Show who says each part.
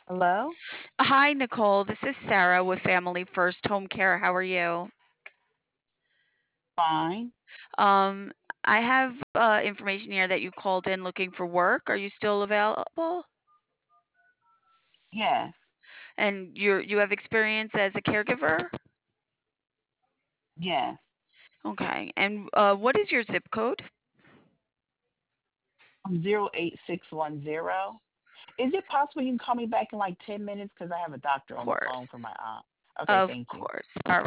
Speaker 1: Hello?
Speaker 2: Hi, Nicole. This is Sarah with Family First Home Care. How are you?
Speaker 1: Fine.
Speaker 2: Um, I have information here that you called in looking for work. Are you still available?
Speaker 1: Yes.
Speaker 2: And you have experience as a caregiver?
Speaker 1: Yes.
Speaker 2: Okay. And what is your zip code? Of
Speaker 1: 08610. Is it possible you can call me back in like 10 minutes? Because I have a doctor on the phone
Speaker 2: course.
Speaker 1: for my aunt. Okay,
Speaker 2: Of
Speaker 1: thank you.
Speaker 2: course. All